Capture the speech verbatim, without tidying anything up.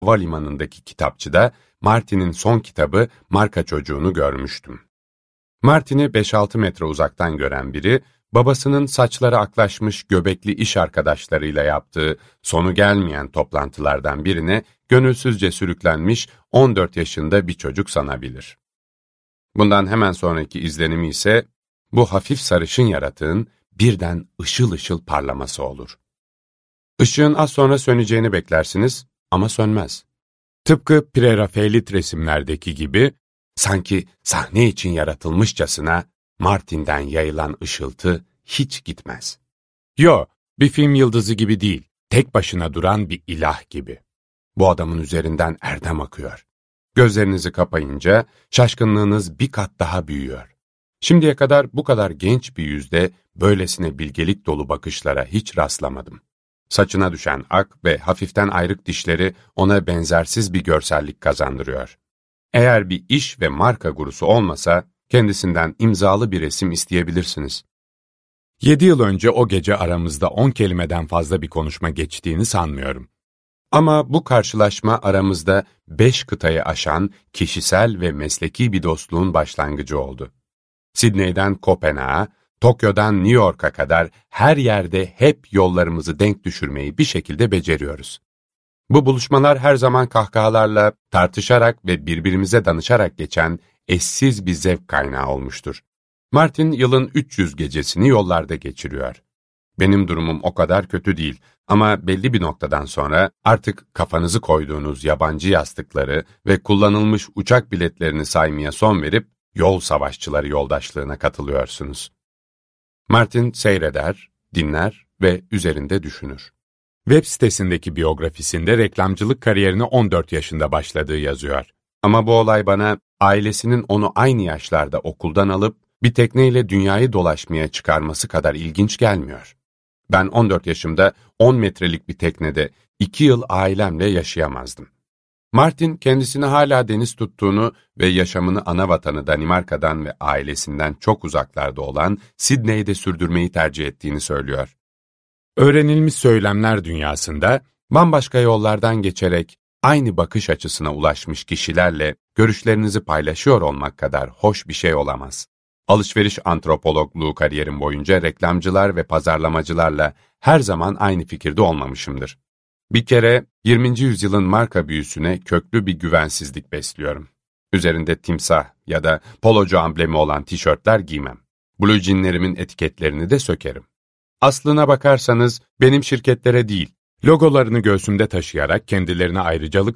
havalimanındaki kitapçıda Martin'in son kitabı Marka Çocuğu'nu görmüştüm. Martin'i beş altı metre uzaktan gören biri, babasının saçları aklaşmış göbekli iş arkadaşlarıyla yaptığı sonu gelmeyen toplantılardan birine gönülsüzce sürüklenmiş on dört yaşında bir çocuk sanabilir. Bundan hemen sonraki izlenimi ise bu hafif sarışın yaratığın birden ışıl ışıl parlaması olur. Işığın az sonra söneceğini beklersiniz ama sönmez. Tıpkı prerafaelit resimlerdeki gibi sanki sahne için yaratılmışçasına Martin'den yayılan ışıltı hiç gitmez. Yo, bir film yıldızı gibi değil, tek başına duran bir ilah gibi. Bu adamın üzerinden erdem akıyor. Gözlerinizi kapayınca şaşkınlığınız bir kat daha büyüyor. Şimdiye kadar bu kadar genç bir yüzde böylesine bilgelik dolu bakışlara hiç rastlamadım. Saçına düşen ak ve hafiften ayrık dişleri ona benzersiz bir görsellik kazandırıyor. Eğer bir iş ve marka gurusu olmasa, kendisinden imzalı bir resim isteyebilirsiniz. Yedi yıl önce o gece aramızda on kelimeden fazla bir konuşma geçtiğini sanmıyorum. Ama bu karşılaşma aramızda beş kıtayı aşan kişisel ve mesleki bir dostluğun başlangıcı oldu. Sidney'den Kopenhag'a, Tokyo'dan New York'a kadar her yerde hep yollarımızı denk düşürmeyi bir şekilde beceriyoruz. Bu buluşmalar her zaman kahkahalarla, tartışarak ve birbirimize danışarak geçen eşsiz bir zevk kaynağı olmuştur. Martin yılın üç yüz gecesini yollarda geçiriyor. Benim durumum o kadar kötü değil ama belli bir noktadan sonra artık kafanızı koyduğunuz yabancı yastıkları ve kullanılmış uçak biletlerini saymaya son verip yol savaşçıları yoldaşlığına katılıyorsunuz. Martin seyreder, dinler ve üzerinde düşünür. Web sitesindeki biyografisinde reklamcılık kariyerine on dört yaşında başladığı yazıyor. Ama bu olay bana ailesinin onu aynı yaşlarda okuldan alıp bir tekneyle dünyayı dolaşmaya çıkarması kadar ilginç gelmiyor. Ben on dört yaşımda on metrelik bir teknede iki yıl ailemle yaşayamazdım. Martin kendisini hala deniz tuttuğunu ve yaşamını ana vatanı Danimarka'dan ve ailesinden çok uzaklarda olan Sidney'de sürdürmeyi tercih ettiğini söylüyor. Öğrenilmiş söylemler dünyasında bambaşka yollardan geçerek aynı bakış açısına ulaşmış kişilerle görüşlerinizi paylaşıyor olmak kadar hoş bir şey olamaz. Alışveriş antropologluğu kariyerim boyunca reklamcılar ve pazarlamacılarla her zaman aynı fikirde olmamışımdır. Bir kere yirminci yüzyılın marka büyüsüne köklü bir güvensizlik besliyorum. Üzerinde timsah ya da polocu amblemi olan tişörtler giymem. Blue jeanlerimin etiketlerini de sökerim. Aslına bakarsanız benim şirketlere değil, logolarını göğsümde taşıyarak kendilerine ayrıcalık